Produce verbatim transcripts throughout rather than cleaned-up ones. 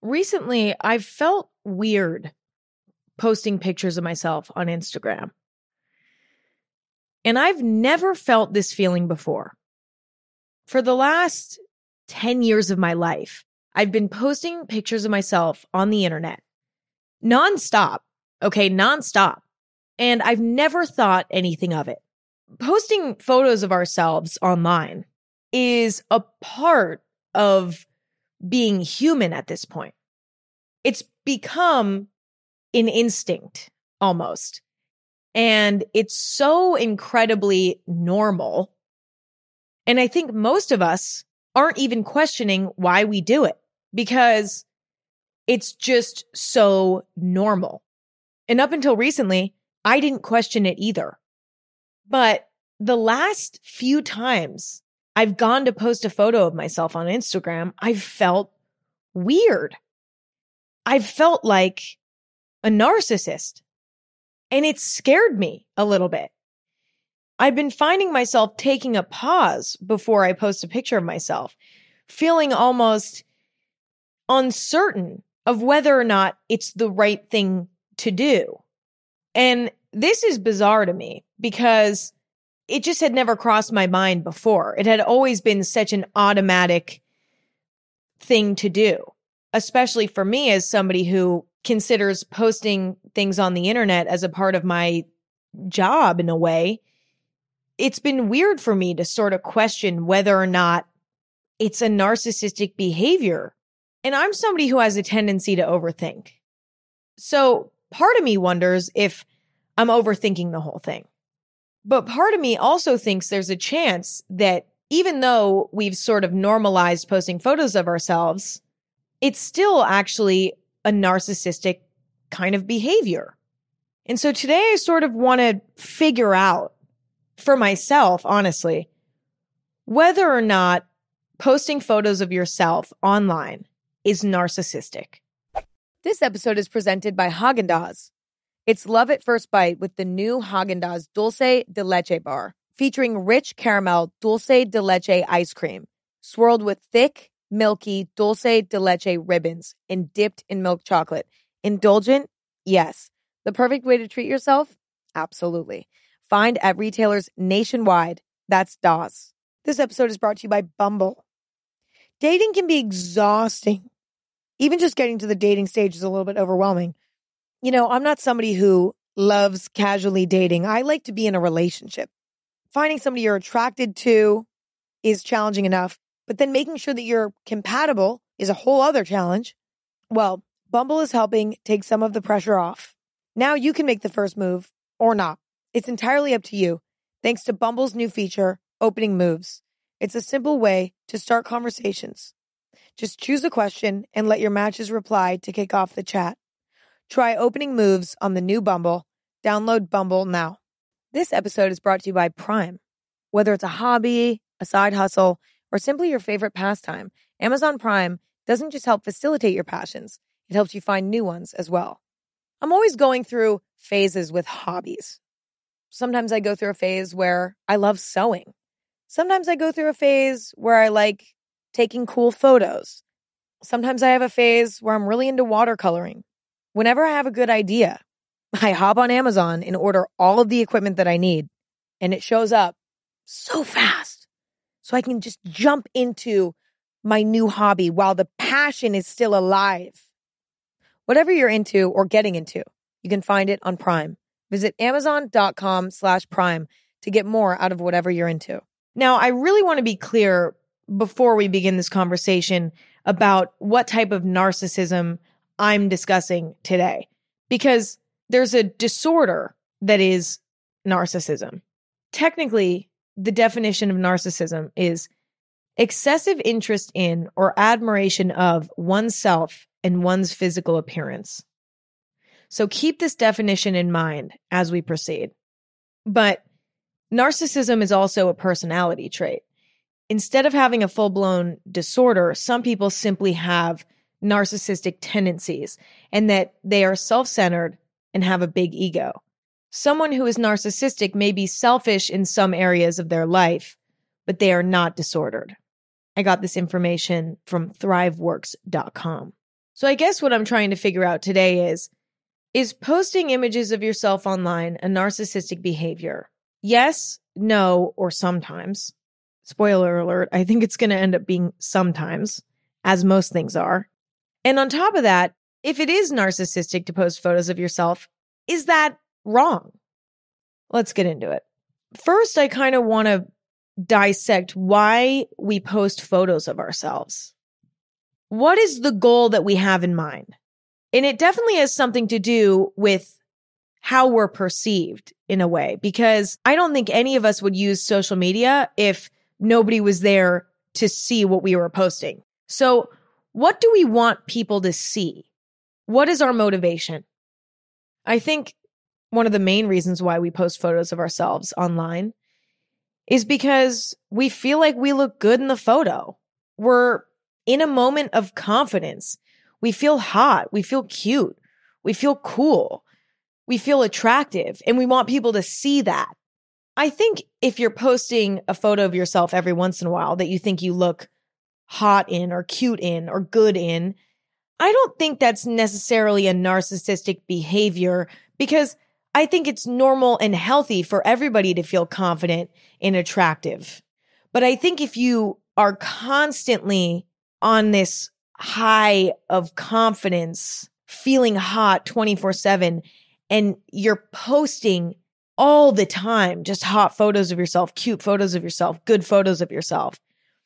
recently I've felt weird posting pictures of myself on Instagram. And I've never felt this feeling before. For the last ten years of my life, I've been posting pictures of myself on the internet nonstop. Okay, nonstop. And I've never thought anything of it. Posting photos of ourselves online is a part of being human at this point. It's become an instinct almost. And it's so incredibly normal. And I think most of us aren't even questioning why we do it because it's just so normal. And up until recently, I didn't question it either. But the last few times I've gone to post a photo of myself on Instagram, I've felt weird. I've felt like a narcissist. And it scared me a little bit. I've been finding myself taking a pause before I post a picture of myself, feeling almost uncertain of whether or not it's the right thing to do. And this is bizarre to me because it just had never crossed my mind before. It had always been such an automatic thing to do, especially for me as somebody who considers posting things on the internet as a part of my job in a way. It's been weird for me to sort of question whether or not it's a narcissistic behavior. And I'm somebody who has a tendency to overthink. So part of me wonders if I'm overthinking the whole thing. But part of me also thinks there's a chance that even though we've sort of normalized posting photos of ourselves, it's still actually a narcissistic kind of behavior. And so today I sort of want to figure out for myself, honestly, whether or not posting photos of yourself online is narcissistic. This episode is presented by Häagen-Dazs. It's love at first bite with the new Häagen-Dazs Dulce de Leche bar, featuring rich caramel dulce de leche ice cream, swirled with thick, milky dulce de leche ribbons and dipped in milk chocolate. Indulgent? Yes. The perfect way to treat yourself? Absolutely. Find at retailers nationwide. That's D A S. This episode is brought to you by Bumble. Dating can be exhausting. Even just getting to the dating stage is a little bit overwhelming. You know, I'm not somebody who loves casually dating. I like to be in a relationship. Finding somebody you're attracted to is challenging enough, but then making sure that you're compatible is a whole other challenge. Well, Bumble is helping take some of the pressure off. Now you can make the first move or not. It's entirely up to you, thanks to Bumble's new feature, Opening Moves. It's a simple way to start conversations. Just choose a question and let your matches reply to kick off the chat. Try Opening Moves on the new Bumble. Download Bumble now. This episode is brought to you by Prime. Whether it's a hobby, a side hustle, or simply your favorite pastime, Amazon Prime doesn't just help facilitate your passions, it helps you find new ones as well. I'm always going through phases with hobbies. Sometimes I go through a phase where I love sewing. Sometimes I go through a phase where I like taking cool photos. Sometimes I have a phase where I'm really into watercoloring. Whenever I have a good idea, I hop on Amazon and order all of the equipment that I need, and it shows up so fast. So I can just jump into my new hobby while the passion is still alive. Whatever you're into or getting into, you can find it on Prime. Visit amazon.com slash prime to get more out of whatever you're into. Now, I really want to be clear before we begin this conversation about what type of narcissism I'm discussing today, because there's a disorder that is narcissism. Technically, the definition of narcissism is excessive interest in or admiration of oneself and one's physical appearance. So keep this definition in mind as we proceed. But narcissism is also a personality trait. Instead of having a full-blown disorder, some people simply have narcissistic tendencies and that they are self-centered and have a big ego. Someone who is narcissistic may be selfish in some areas of their life, but they are not disordered. I got this information from thrive works dot com. So I guess what I'm trying to figure out today is, is posting images of yourself online a narcissistic behavior? Yes, no, or sometimes. Spoiler alert, I think it's going to end up being sometimes, as most things are. And on top of that, if it is narcissistic to post photos of yourself, is that wrong? Let's get into it. First, I kind of want to dissect why we post photos of ourselves. What is the goal that we have in mind? And it definitely has something to do with how we're perceived in a way, because I don't think any of us would use social media if nobody was there to see what we were posting. So what do we want people to see? What is our motivation? I think one of the main reasons why we post photos of ourselves online is because we feel like we look good in the photo. We're in a moment of confidence. We feel hot. We feel cute. We feel cool. We feel attractive, and we want people to see that. I think if you're posting a photo of yourself every once in a while that you think you look hot in or cute in or good in, I don't think that's necessarily a narcissistic behavior, because I think it's normal and healthy for everybody to feel confident and attractive. But I think if you are constantly on this high of confidence, feeling hot twenty-four seven, and you're posting all the time just hot photos of yourself, cute photos of yourself, good photos of yourself,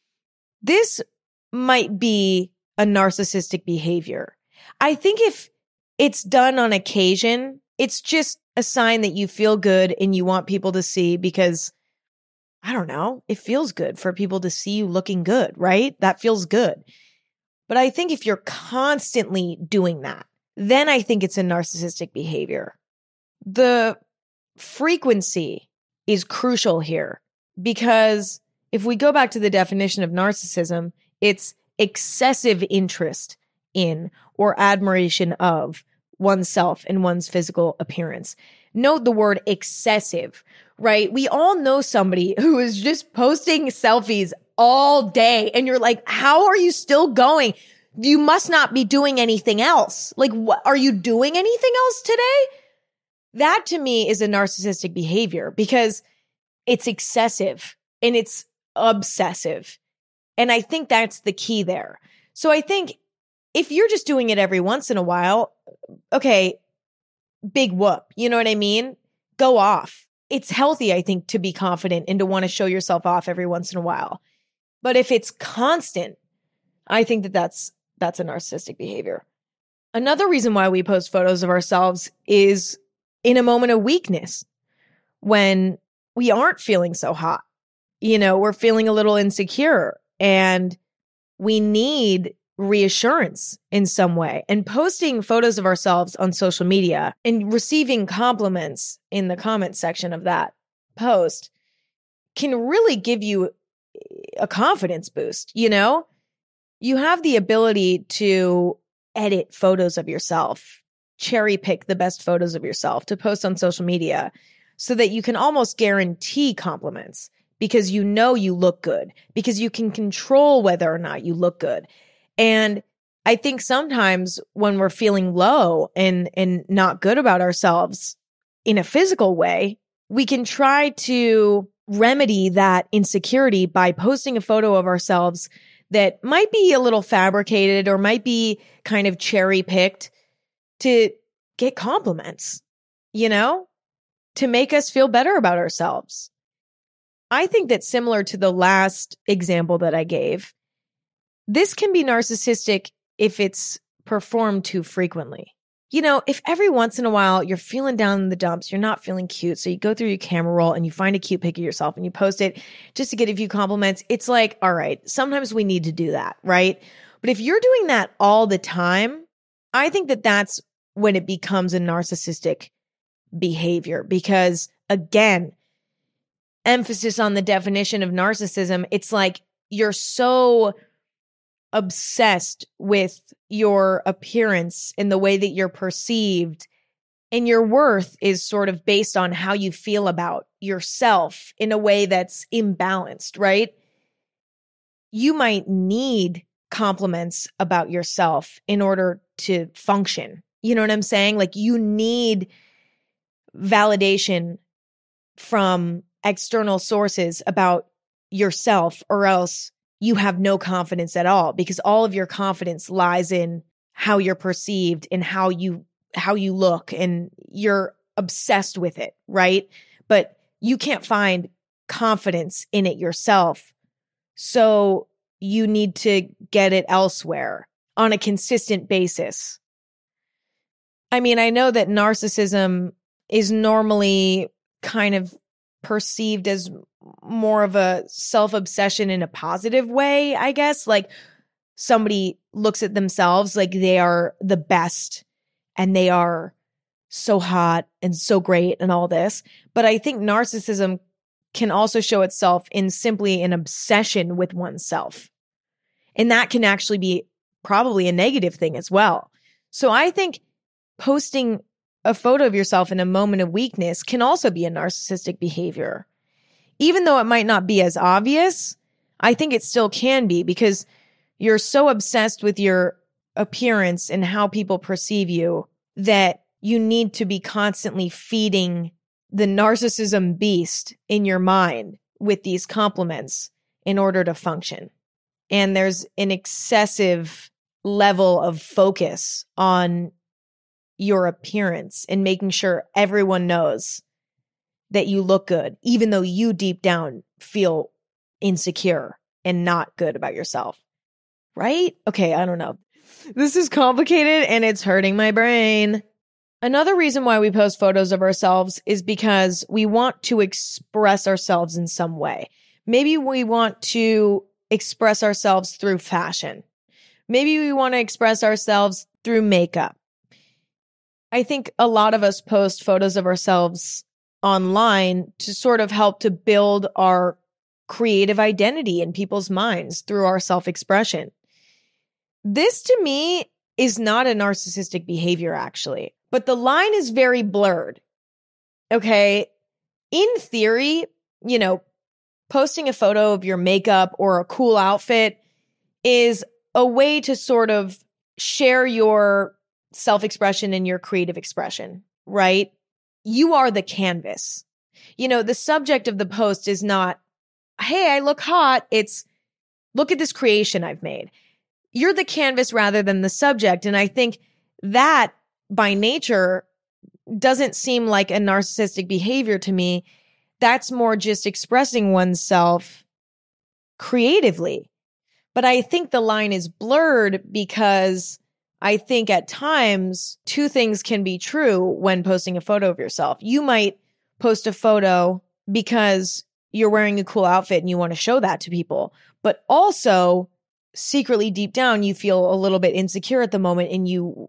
this might be a narcissistic behavior. I think if it's done on occasion, it's just a sign that you feel good and you want people to see, because, I don't know, it feels good for people to see you looking good, right? That feels good. But I think if you're constantly doing that, then I think it's a narcissistic behavior. The frequency is crucial here, because if we go back to the definition of narcissism, it's excessive interest in or admiration of oneself and one's physical appearance. Note the word excessive, right? We all know somebody who is just posting selfies all day, and you're like, how are you still going? You must not be doing anything else. Like, what, are you doing anything else today? That to me is a narcissistic behavior, because it's excessive and it's obsessive. And I think that's the key there. So I think if you're just doing it every once in a while, okay, big whoop. You know what I mean? Go off. It's healthy, I think, to be confident and to want to show yourself off every once in a while. But if it's constant, I think that that's, that's a narcissistic behavior. Another reason why we post photos of ourselves is in a moment of weakness, when we aren't feeling so hot. You know, we're feeling a little insecure and we need reassurance in some way. And posting photos of ourselves on social media and receiving compliments in the comment section of that post can really give you a confidence boost. You know, you have the ability to edit photos of yourself, cherry pick the best photos of yourself to post on social media, so that you can almost guarantee compliments, because you know you look good, because you can control whether or not you look good. And I think sometimes when we're feeling low and, and not good about ourselves in a physical way, we can try to remedy that insecurity by posting a photo of ourselves that might be a little fabricated or might be kind of cherry picked to get compliments, you know, to make us feel better about ourselves. I think that similar to the last example that I gave, this can be narcissistic if it's performed too frequently. You know, if every once in a while you're feeling down in the dumps, you're not feeling cute, so you go through your camera roll and you find a cute pic of yourself and you post it just to get a few compliments, it's like, all right, sometimes we need to do that, right? But if you're doing that all the time, I think that that's when it becomes a narcissistic behavior, because again, emphasis on the definition of narcissism, it's like you're so obsessed with your appearance and the way that you're perceived, and your worth is sort of based on how you feel about yourself in a way that's imbalanced, right? You might need compliments about yourself in order to function. You know what I'm saying? Like you need validation from external sources about yourself, or else you have no confidence at all, because all of your confidence lies in how you're perceived and how you how you look, and you're obsessed with it, right? But you can't find confidence in it yourself. So you need to get it elsewhere on a consistent basis. I mean, I know that narcissism is normally kind of perceived as more of a self-obsession in a positive way, I guess. Like somebody looks at themselves like they are the best and they are so hot and so great and all this. But I think narcissism can also show itself in simply an obsession with oneself. And that can actually be probably a negative thing as well. So I think posting a photo of yourself in a moment of weakness can also be a narcissistic behavior. Even though it might not be as obvious, I think it still can be, because you're so obsessed with your appearance and how people perceive you that you need to be constantly feeding the narcissism beast in your mind with these compliments in order to function. And there's an excessive level of focus on your appearance and making sure everyone knows that you look good, even though you deep down feel insecure and not good about yourself. Right? Okay, I don't know. This is complicated and it's hurting my brain. Another reason why we post photos of ourselves is because we want to express ourselves in some way. Maybe we want to express ourselves through fashion. Maybe we want to express ourselves through makeup. I think a lot of us post photos of ourselves online to sort of help to build our creative identity in people's minds through our self-expression. This to me is not a narcissistic behavior, actually, but the line is very blurred. Okay. In theory, you know, posting a photo of your makeup or a cool outfit is a way to sort of share your self-expression and your creative expression, right? You are the canvas. You know, the subject of the post is not, hey, I look hot. It's, look at this creation I've made. You're the canvas rather than the subject. And I think that by nature doesn't seem like a narcissistic behavior to me. That's more just expressing oneself creatively. But I think the line is blurred because I think at times two things can be true when posting a photo of yourself. You might post a photo because you're wearing a cool outfit and you want to show that to people, but also secretly deep down, you feel a little bit insecure at the moment and you,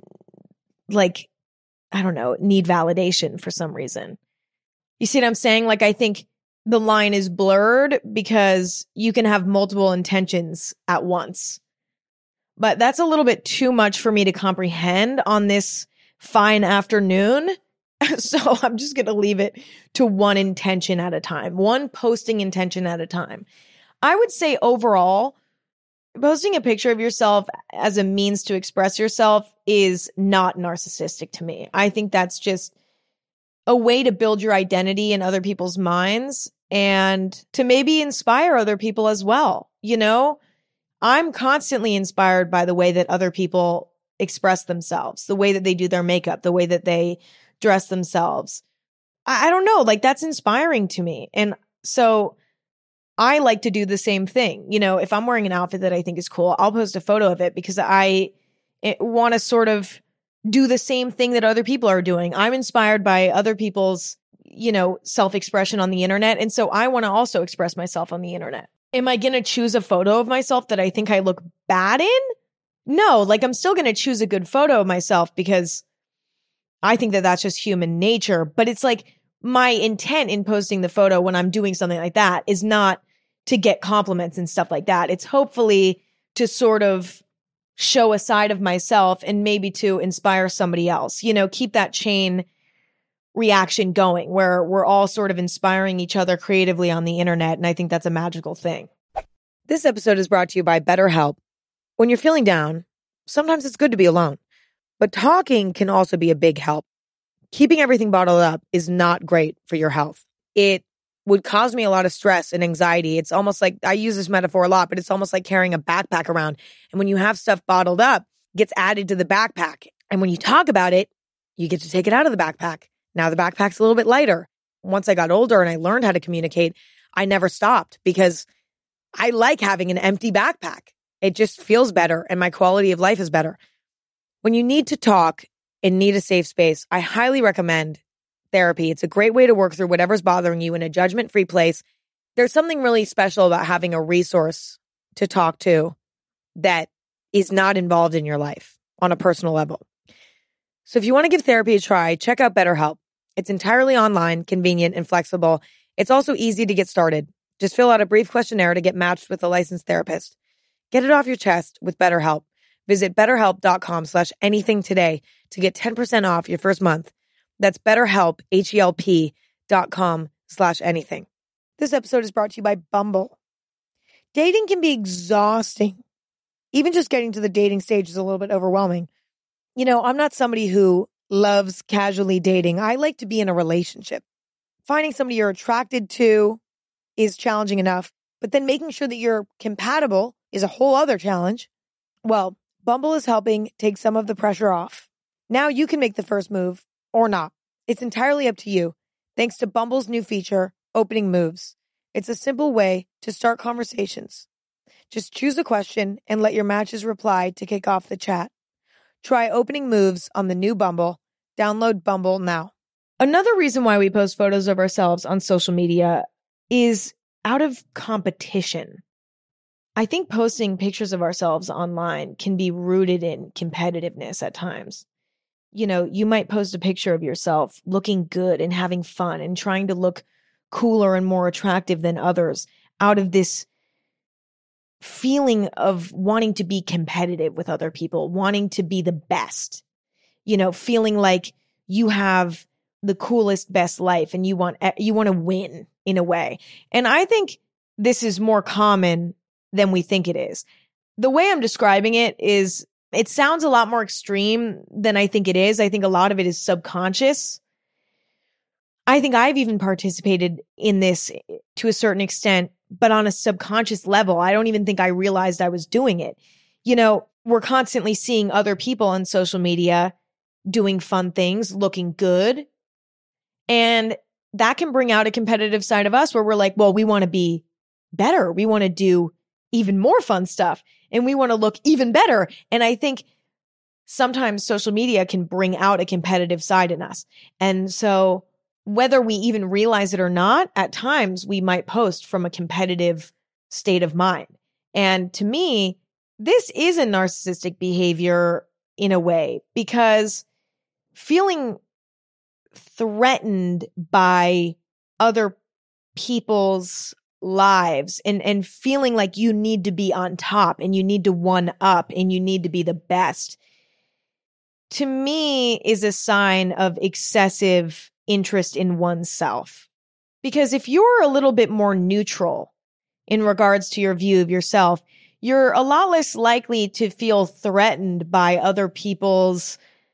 like, I don't know, need validation for some reason. You see what I'm saying? Like, I think the line is blurred because you can have multiple intentions at once. But that's a little bit too much for me to comprehend on this fine afternoon. So I'm just going to leave it to one intention at a time, one posting intention at a time. I would say overall, posting a picture of yourself as a means to express yourself is not narcissistic to me. I think that's just a way to build your identity in other people's minds and to maybe inspire other people as well. You know, I'm constantly inspired by the way that other people express themselves, the way that they do their makeup, the way that they dress themselves. I, I don't know, like that's inspiring to me. And so I like to do the same thing. You know, if I'm wearing an outfit that I think is cool, I'll post a photo of it because I want to sort of do the same thing that other people are doing. I'm inspired by other people's, you know, self-expression on the internet. And so I want to also express myself on the internet. Am I going to choose a photo of myself that I think I look bad in? No, like I'm still going to choose a good photo of myself because I think that that's just human nature. But it's like my intent in posting the photo when I'm doing something like that is not to get compliments and stuff like that. It's hopefully to sort of show a side of myself and maybe to inspire somebody else, you know, keep that chain reaction going where we're all sort of inspiring each other creatively on the internet. And I think that's a magical thing. This episode is brought to you by BetterHelp. When you're feeling down, sometimes it's good to be alone, but talking can also be a big help. Keeping everything bottled up is not great for your health. It would cause me a lot of stress and anxiety. It's almost like, I use this metaphor a lot, but it's almost like carrying a backpack around. And when you have stuff bottled up, it gets added to the backpack. And when you talk about it, you get to take it out of the backpack. Now the backpack's a little bit lighter. Once I got older and I learned how to communicate, I never stopped because I like having an empty backpack. It just feels better and my quality of life is better. When you need to talk and need a safe space, I highly recommend therapy. It's a great way to work through whatever's bothering you in a judgment-free place. There's something really special about having a resource to talk to that is not involved in your life on a personal level. So if you want to give therapy a try, check out BetterHelp. It's entirely online, convenient, and flexible. It's also easy to get started. Just fill out a brief questionnaire to get matched with a licensed therapist. Get it off your chest with BetterHelp. Visit betterhelp.com slash anything today to get ten percent off your first month. That's BetterHelp, H-E-L-P dot com slash anything. This episode is brought to you by Bumble. Dating can be exhausting. Even just getting to the dating stage is a little bit overwhelming. You know, I'm not somebody who loves casually dating. I like to be in a relationship. Finding somebody you're attracted to is challenging enough, but then making sure that you're compatible is a whole other challenge. Well, Bumble is helping take some of the pressure off. Now you can make the first move or not. It's entirely up to you. Thanks to Bumble's new feature, Opening Moves. It's a simple way to start conversations. Just choose a question and let your matches reply to kick off the chat. Try Opening Moves on the new Bumble. Download Bumble now. Another reason why we post photos of ourselves on social media is out of competition. I think posting pictures of ourselves online can be rooted in competitiveness at times. You know, you might post a picture of yourself looking good and having fun and trying to look cooler and more attractive than others out of this feeling of wanting to be competitive with other people, wanting to be the best, you know, feeling like you have the coolest, best life and you want, you want to win in a way. And I think this is more common than we think it is. The way I'm describing it is, it sounds a lot more extreme than I think it is. I think a lot of it is subconscious. I think I've even participated in this to a certain extent, but on a subconscious level. I don't even think I realized I was doing it. You know, we're constantly seeing other people on social media doing fun things, looking good. And that can bring out a competitive side of us where we're like, well, we want to be better. We want to do even more fun stuff and we want to look even better. And I think sometimes social media can bring out a competitive side in us. And so whether we even realize it or not, at times we might post from a competitive state of mind. And to me, this is a narcissistic behavior in a way, because feeling threatened by other people's lives and, and feeling like you need to be on top and you need to one up and you need to be the best, to me is a sign of excessive interest in oneself. Because if you're a little bit more neutral in regards to your view of yourself, you're a lot less likely to feel threatened by other people's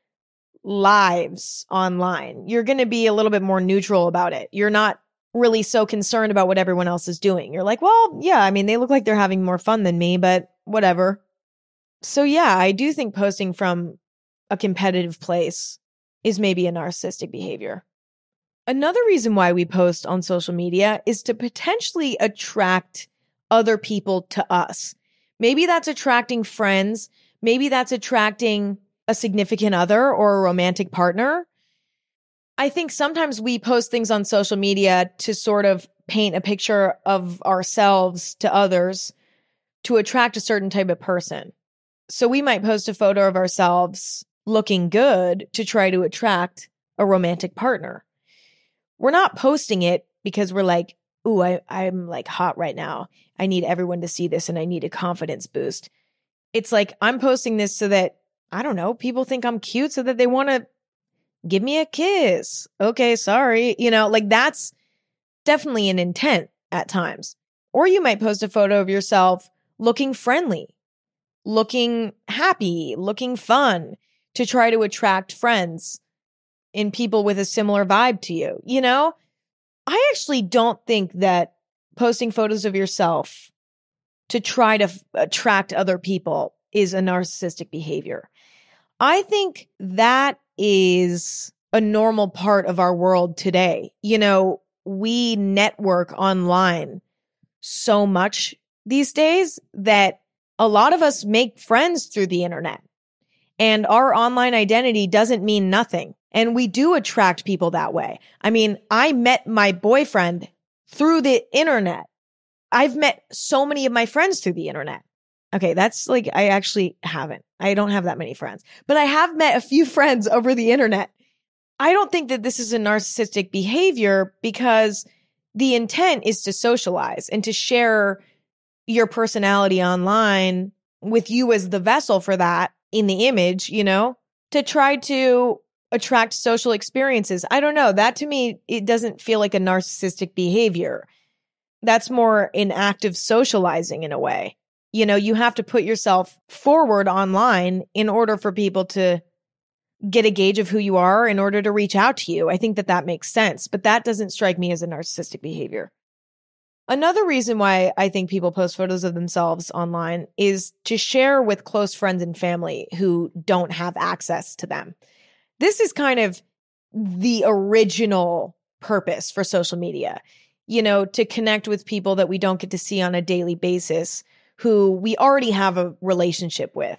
lives online. You're going to be a little bit more neutral about it. You're not really so concerned about what everyone else is doing. You're like, well, yeah, I mean, they look like they're having more fun than me, but whatever. So yeah, I do think posting from a competitive place is maybe a narcissistic behavior. Another reason why we post on social media is to potentially attract other people to us. Maybe that's attracting friends. Maybe that's attracting a significant other or a romantic partner. I think sometimes we post things on social media to sort of paint a picture of ourselves to others to attract a certain type of person. So we might post a photo of ourselves looking good to try to attract a romantic partner. We're not posting it because we're like, ooh, I, I'm like hot right now. I need everyone to see this and I need a confidence boost. It's like, I'm posting this so that, I don't know, people think I'm cute so that they want to give me a kiss. Okay, sorry. You know, like that's definitely an intent at times. Or you might post a photo of yourself looking friendly, looking happy, looking fun to try to attract friends in people with a similar vibe to you. You know, I actually don't think that posting photos of yourself to try to f- attract other people is a narcissistic behavior. I think that is a normal part of our world today. You know, we network online so much these days that a lot of us make friends through the internet. And our online identity doesn't mean nothing. And we do attract people that way. I mean, I met my boyfriend through the internet. I've met so many of my friends through the internet. Okay, that's like, I actually haven't. I don't have that many friends, but I have met a few friends over the internet. I don't think that this is a narcissistic behavior because the intent is to socialize and to share your personality online with you as the vessel for that in the image, you know, to try to attract social experiences. I don't know. That to me, it doesn't feel like a narcissistic behavior. That's more an act of socializing in a way. You know, you have to put yourself forward online in order for people to get a gauge of who you are in order to reach out to you. I think that that makes sense, but that doesn't strike me as a narcissistic behavior. Another reason why I think people post photos of themselves online is to share with close friends and family who don't have access to them. This is kind of the original purpose for social media, you know, to connect with people that we don't get to see on a daily basis, who we already have a relationship with.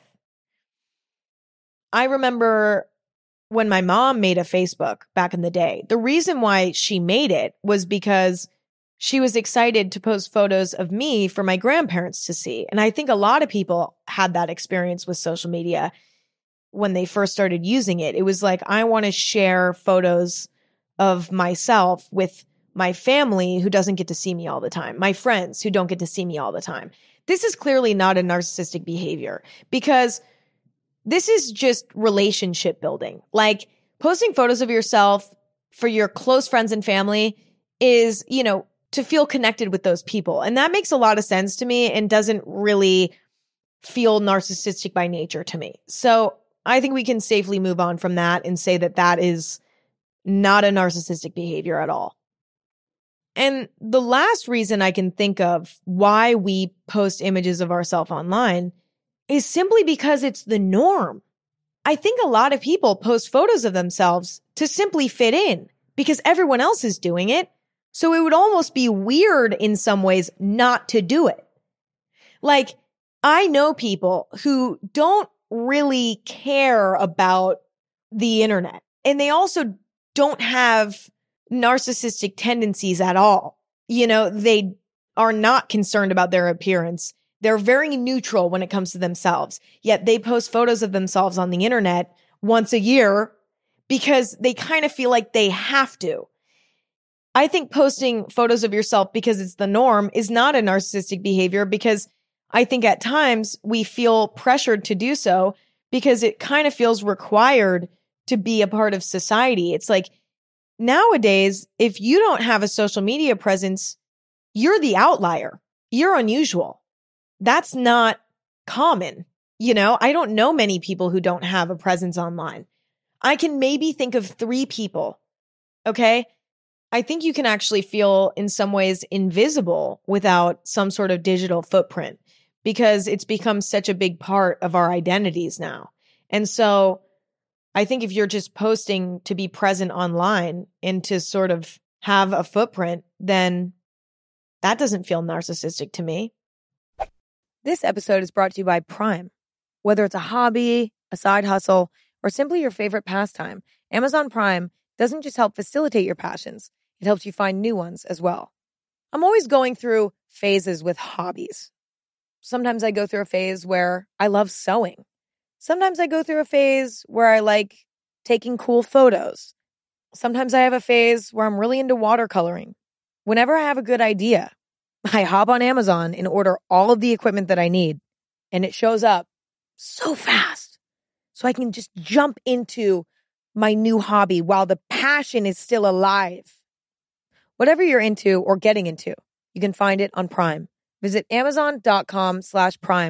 I remember when my mom made a Facebook back in the day, the reason why she made it was because she was excited to post photos of me for my grandparents to see. And I think a lot of people had that experience with social media when they first started using it. It was like, I want to share photos of myself with my family who doesn't get to see me all the time, my friends who don't get to see me all the time. This is clearly not a narcissistic behavior because this is just relationship building. Like posting photos of yourself for your close friends and family is, you know, to feel connected with those people. And that makes a lot of sense to me and doesn't really feel narcissistic by nature to me. So I think we can safely move on from that and say that that is not a narcissistic behavior at all. And the last reason I can think of why we post images of ourselves online is simply because it's the norm. I think a lot of people post photos of themselves to simply fit in because everyone else is doing it. So it would almost be weird in some ways not to do it. Like, I know people who don't really care about the internet, and they also don't have narcissistic tendencies at all. You know, they are not concerned about their appearance. They're very neutral when it comes to themselves, yet they post photos of themselves on the internet once a year because they kind of feel like they have to. I think posting photos of yourself because it's the norm is not a narcissistic behavior, because I think at times we feel pressured to do so because it kind of feels required to be a part of society. It's like nowadays, if you don't have a social media presence, you're the outlier. You're unusual. That's not common. You know, I don't know many people who don't have a presence online. I can maybe think of three people. Okay. I think you can actually feel in some ways invisible without some sort of digital footprint because it's become such a big part of our identities now. And so I think if you're just posting to be present online and to sort of have a footprint, then that doesn't feel narcissistic to me. This episode is brought to you by Prime. Whether it's a hobby, a side hustle, or simply your favorite pastime, Amazon Prime doesn't just help facilitate your passions, it helps you find new ones as well. I'm always going through phases with hobbies. Sometimes I go through a phase where I love sewing. Sometimes I go through a phase where I like taking cool photos. Sometimes I have a phase where I'm really into watercoloring. Whenever I have a good idea, I hop on Amazon and order all of the equipment that I need, and it shows up so fast. So I can just jump into my new hobby while the passion is still alive. Whatever you're into or getting into, you can find it on Prime. Visit amazon.com slash prime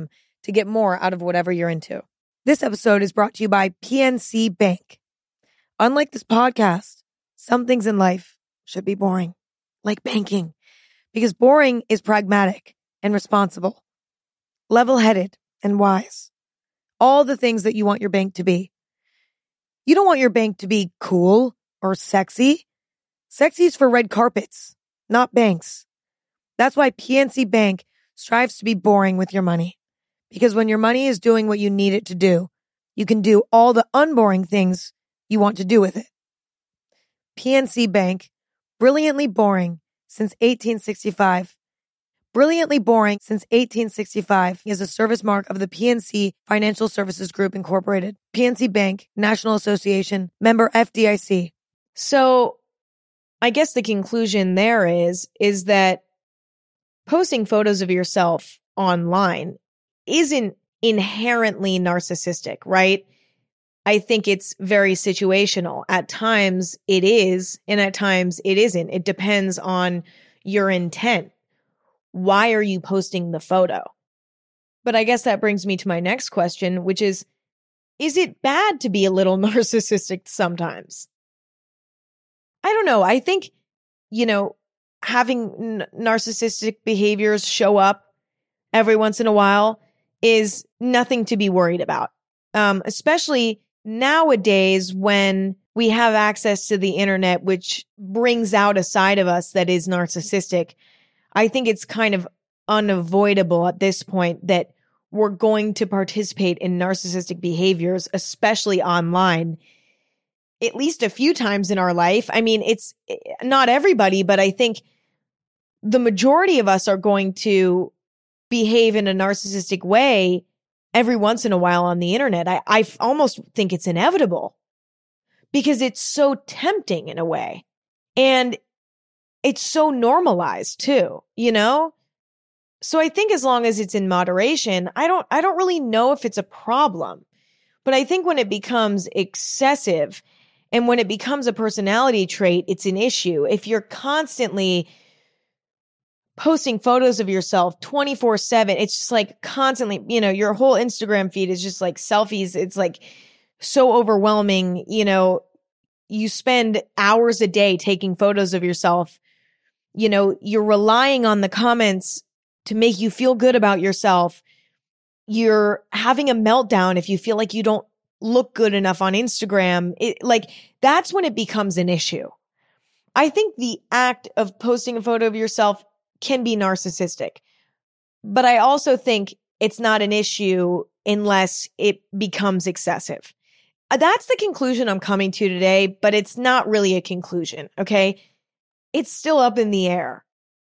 to get more out of whatever you're into. This episode is brought to you by P N C Bank. Unlike this podcast, some things in life should be boring, like banking, because boring is pragmatic and responsible, level-headed and wise. All the things that you want your bank to be. You don't want your bank to be cool or sexy. Sexy is for red carpets, not banks. That's why P N C Bank strives to be boring with your money. Because when your money is doing what you need it to do, you can do all the unboring things you want to do with it. P N C Bank, brilliantly boring since eighteen sixty-five. Brilliantly boring since eighteen sixty-five is a service mark of the P N C Financial Services Group, Incorporated. P N C Bank, National Association, member F D I C. So I guess the conclusion there is, is that posting photos of yourself online isn't inherently narcissistic, right? I think it's very situational. At times it is, and at times it isn't. It depends on your intent. Why are you posting the photo? But I guess that brings me to my next question, which is, is it bad to be a little narcissistic sometimes? I don't know. I think, you know, having n- narcissistic behaviors show up every once in a while is nothing to be worried about. Um, especially nowadays when we have access to the internet, which brings out a side of us that is narcissistic. I think it's kind of unavoidable at this point that we're going to participate in narcissistic behaviors, especially online, at least a few times in our life. I mean, it's not everybody, but I think the majority of us are going to behave in a narcissistic way every once in a while on the internet. I, I almost think it's inevitable because it's so tempting in a way. And it's so normalized too, you know? So I think as long as it's in moderation, I don't, I don't really know if it's a problem, but I think when it becomes excessive and when it becomes a personality trait, it's an issue. If you're constantly posting photos of yourself twenty-four seven, it's just like constantly, you know, your whole Instagram feed is just like selfies. It's like so overwhelming. You know, you spend hours a day taking photos of yourself. You know, you're relying on the comments to make you feel good about yourself. You're having a meltdown if you feel like you don't look good enough on Instagram. It, like, that's when it becomes an issue. I think the act of posting a photo of yourself can be narcissistic, but I also think it's not an issue unless it becomes excessive. That's the conclusion I'm coming to today, but it's not really a conclusion, okay? It's still up in the air.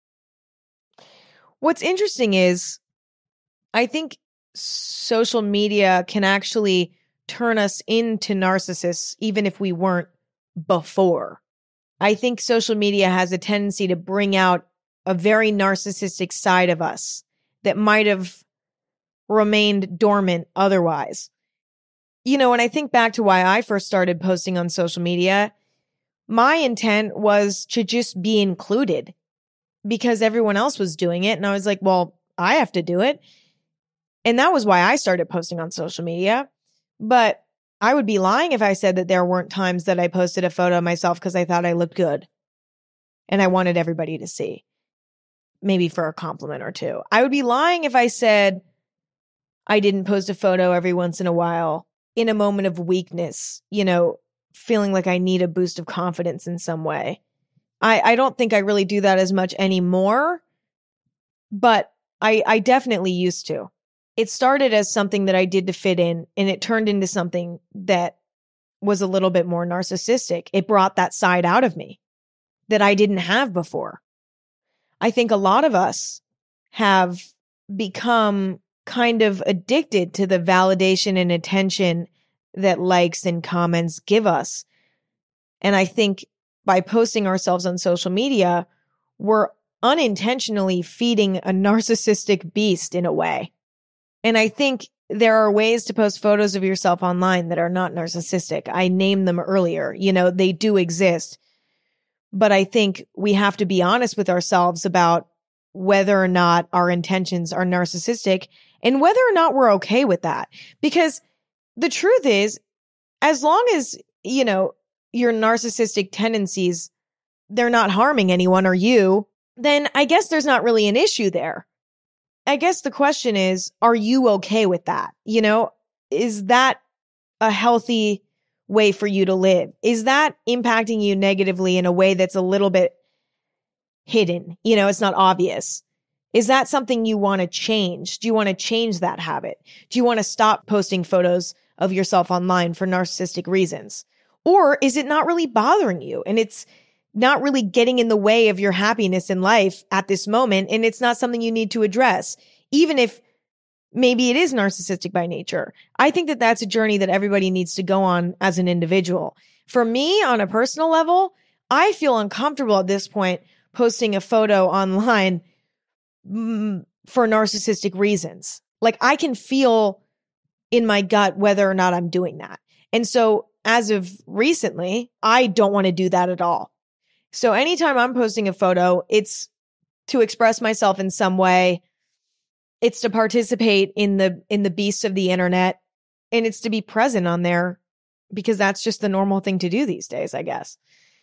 What's interesting is I think social media can actually turn us into narcissists even if we weren't before. I think social media has a tendency to bring out a very narcissistic side of us that might have remained dormant otherwise. You know, when I think back to why I first started posting on social media, my intent was to just be included because everyone else was doing it. And I was like, well, I have to do it. And that was why I started posting on social media. But I would be lying if I said that there weren't times that I posted a photo of myself because I thought I looked good and I wanted everybody to see, maybe for a compliment or two. I would be lying if I said I didn't post a photo every once in a while in a moment of weakness, you know, feeling like I need a boost of confidence in some way. I, I don't think I really do that as much anymore, but I, I definitely used to. It started as something that I did to fit in, and it turned into something that was a little bit more narcissistic. It brought that side out of me that I didn't have before. I think a lot of us have become kind of addicted to the validation and attention that likes and comments give us. And I think by posting ourselves on social media, we're unintentionally feeding a narcissistic beast in a way. And I think there are ways to post photos of yourself online that are not narcissistic. I named them earlier. You know, they do exist. But I think we have to be honest with ourselves about whether or not our intentions are narcissistic and whether or not we're okay with that. Because the truth is, as long as, you know, your narcissistic tendencies, they're not harming anyone or you, then I guess there's not really an issue there. I guess the question is, are you okay with that? You know, is that a healthy way for you to live? Is that impacting you negatively in a way that's a little bit hidden? You know, it's not obvious. Is that something you want to change? Do you want to change that habit? Do you want to stop posting photos of yourself online for narcissistic reasons? Or is it not really bothering you and it's not really getting in the way of your happiness in life at this moment, and it's not something you need to address, even if maybe it is narcissistic by nature? I think that that's a journey that everybody needs to go on as an individual. For me, on a personal level, I feel uncomfortable at this point posting a photo online mm, for narcissistic reasons. Like, I can feel in my gut whether or not I'm doing that. And so as of recently, I don't want to do that at all. So anytime I'm posting a photo, it's to express myself in some way. It's to participate in the in the beast of the internet, and it's to be present on there because that's just the normal thing to do these days, I guess.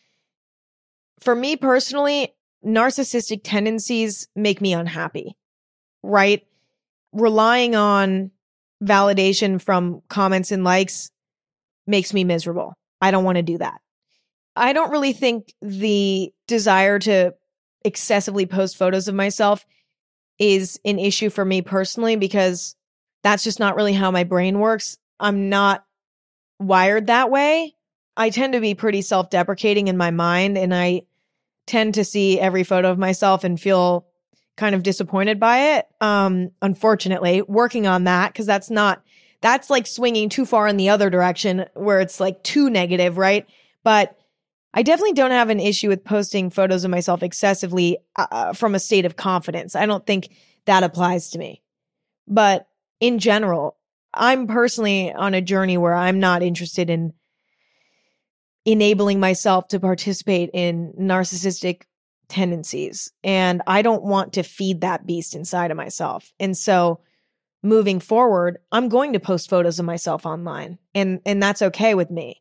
For me personally, narcissistic tendencies make me unhappy, right? Relying on validation from comments and likes makes me miserable. I don't want to do that. I don't really think the desire to excessively post photos of myself is an issue for me personally, because that's just not really how my brain works. I'm not wired that way. I tend to be pretty self-deprecating in my mind, and I tend to see every photo of myself and feel kind of disappointed by it. Um, unfortunately, working on that, because that's not, that's like swinging too far in the other direction where it's like too negative, right? But I definitely don't have an issue with posting photos of myself excessively uh, from a state of confidence. I don't think that applies to me. But in general, I'm personally on a journey where I'm not interested in enabling myself to participate in narcissistic tendencies. And I don't want to feed that beast inside of myself. And so moving forward, I'm going to post photos of myself online, and, and that's okay with me.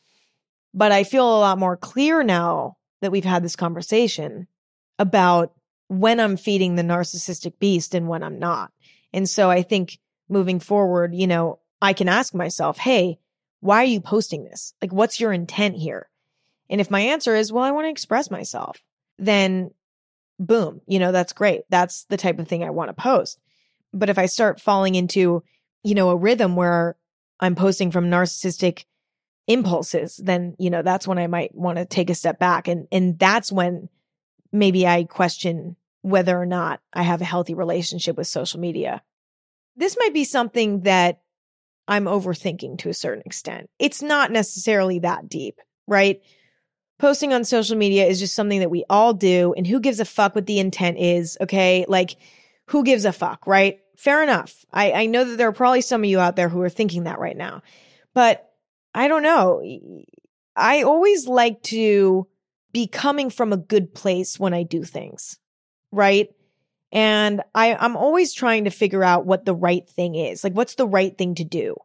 But I feel a lot more clear now that we've had this conversation about when I'm feeding the narcissistic beast and when I'm not. And so I think moving forward, you know, I can ask myself, hey, why are you posting this? Like, what's your intent here? And if my answer is, well, I want to express myself, then boom, you know, that's great. That's the type of thing I want to post. But if I start falling into, you know, a rhythm where I'm posting from narcissistic impulses, then, you know, that's when I might want to take a step back. And, and that's when maybe I question whether or not I have a healthy relationship with social media. This might be something that I'm overthinking to a certain extent. It's not necessarily that deep, right? Posting on social media is just something that we all do. And who gives a fuck what the intent is? Okay. Like, who gives a fuck, right? Fair enough. I, I know that there are probably some of you out there who are thinking that right now, but I don't know. I always like to be coming from a good place when I do things, right? And I, I'm always trying to figure out what the right thing is. Like, what's the right thing to do?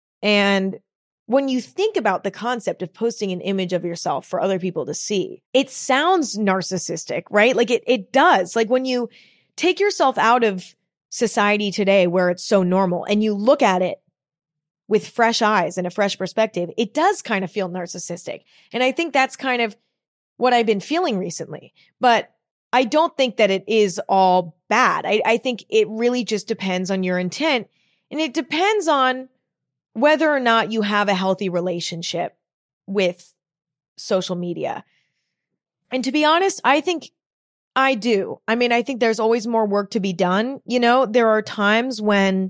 And when you think about the concept of posting an image of yourself for other people to see, it sounds narcissistic, right? Like it, it does. Like when you take yourself out of society today where it's so normal and you look at it with fresh eyes and a fresh perspective, it does kind of feel narcissistic. And I think that's kind of what I've been feeling recently. But I don't think that it is all bad. I, I think it really just depends on your intent. And it depends on whether or not you have a healthy relationship with social media. And to be honest, I think I do. I mean, I think there's always more work to be done. You know, there are times when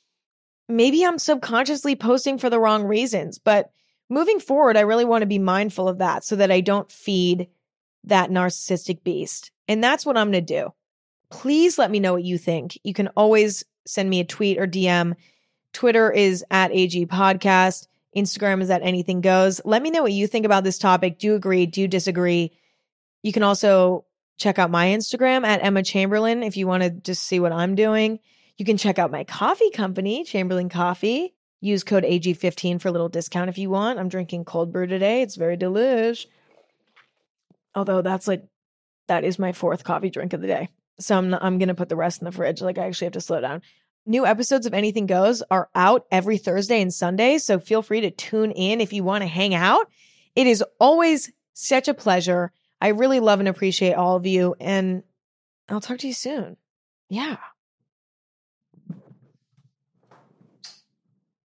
maybe I'm subconsciously posting for the wrong reasons, but moving forward, I really want to be mindful of that so that I don't feed that narcissistic beast. And that's what I'm going to do. Please let me know what you think. You can always send me a tweet or D M. Twitter is at A G Podcast. Instagram is at Anything Goes. Let me know what you think about this topic. Do you agree? Do you disagree? You can also check out my Instagram at Emma Chamberlain if you want to just see what I'm doing. You can check out my coffee company, Chamberlain Coffee. Use code A G fifteen for a little discount if you want. I'm drinking cold brew today. It's very delish. Although that's like, that is my fourth coffee drink of the day. So I'm, I'm going to put the rest in the fridge. Like I actually have to slow down. New episodes of Anything Goes are out every Thursday and Sunday. So feel free to tune in if you want to hang out. It is always such a pleasure. I really love and appreciate all of you. And I'll talk to you soon. Yeah.